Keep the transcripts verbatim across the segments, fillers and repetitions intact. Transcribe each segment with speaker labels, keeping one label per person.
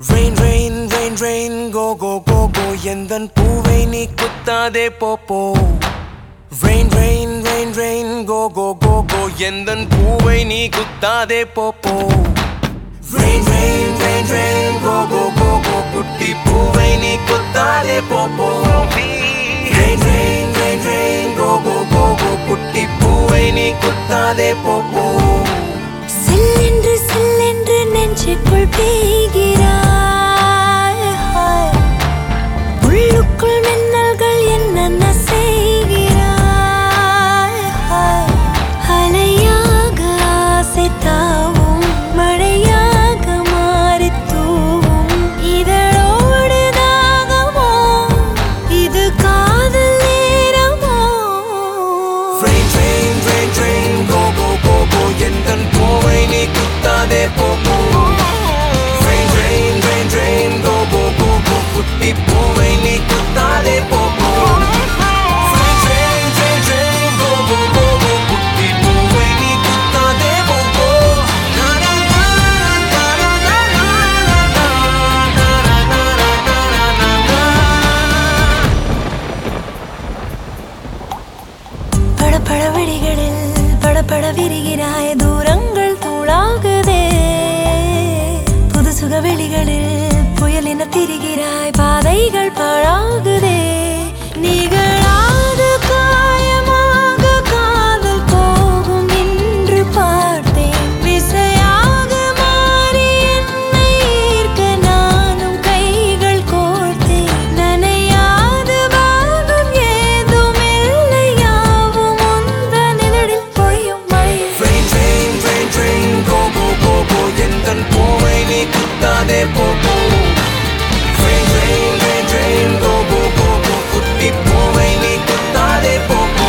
Speaker 1: Rain, rain, rain, rain, go, go, go, go. Yendan poovai nee kuttade popo. Rain, rain, rain, rain, go, go, go, go. Yendan poovai nee kuttade popo. Rain, rain, rain, rain, go, go, go, go. Kutti poovai nee kuttade popo. Rain, rain, rain, rain, go, go, go, go. Kutti poovai nee kuttade popo.
Speaker 2: சில்லென்று சில்லென்று நெஞ்சுக்குள் பெய்கிறாய், உள்ளுக்குள் மின்னல்கள் என்னென்ன செய்கிறாய். அலையாக ஆசை தாவும், மழையாக மாறி தூவும், இதழோடு தாகமோ இது காதல் நேரமோ.
Speaker 1: Rain, rain, rain, rain, go, go, go, go. Yendan poovai nee kuttade popo. Rain, rain, rain, rain, go, go, go, go. Kutti poovai nee kuttade popo. Rain, rain, rain, rain, go, go, go, go. Kutti poovai nee kuttade popo. Na na na na na na na na na na na na.
Speaker 2: பட பட வெடிகளில் படபட விரிகிறாய், தூரங்கள் தூளாகுதே. புது சுக வெளிகளில் புயலின திரிகிறாய், பாதைகள் பாழாகுதே. நிகழாத காயமாக காதல் போகும் என்று பார்த்தேன். விசையாக மாறி என்னை ஈர்க்க நானும் கைகள் கோர்த்தேன். நனையாத பாகம் ஏதும் இல்லை, யாவும் உந்தன் இதழில் பொழியும் மழை.
Speaker 1: Rain, rain, rain, rain, go, go, go, go. Yendan poovai nee kuttade popo. Rain, rain, rain, rain, go, go, go, go. Kutti poovai nee kuttade popo.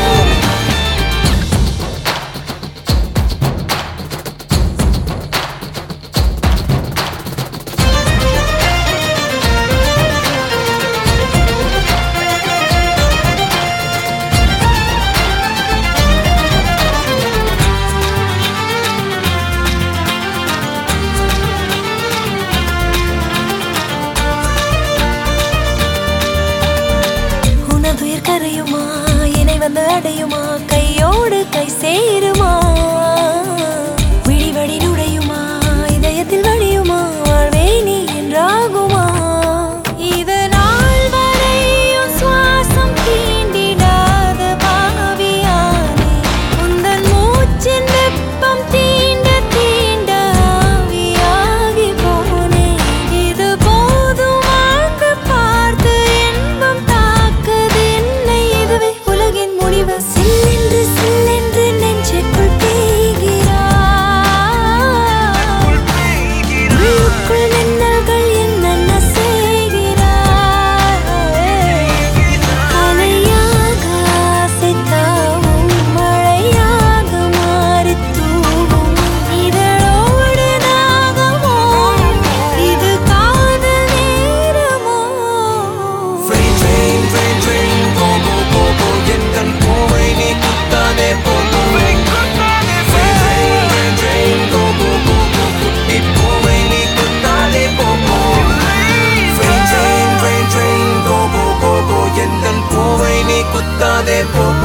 Speaker 2: உனதுயிர் கரையுமா, இணை வந்து அடையுமா, கையோடு கை சேருமா. விழிவடி நுழையுமா, இதயத்தில் வழியுமா, வாழ்வே நீ என்றாகுமா. இது நாள் வரையும் சுவாசம் தீண்டிடாத பாவியானே. உந்தன் மூச்சின் வெப்பம் தீண்ட தீண்ட ஆவியாகி போனேன். இது போதும் வாழ்ந்து பார்த்து இன்பம் தாக்குது என்னை, இதுவே உலகின் முடிவு. சில்லென்று சில்லென்று நெஞ்சுக்குள் பெய்கிறாய், உள்ளுக்குள் மின்னல்கள் என்னென்ன செய்கிறாய். அலையாக ஆசை தாவும், மழையாக மாறி தூவும், இதழோடு தாகமோ இது காதல் நேரமோ.
Speaker 1: Rain, rain, rain, rain, go, go, go, go. Yendan poovai nee kuttade popo. Rain, rain, rain, rain, go, go, go, go. Kutti poovai nee kuttade popo. Rain, rain, rain, rain, go, go, go, go. Yendan poovai nee kuttade popo.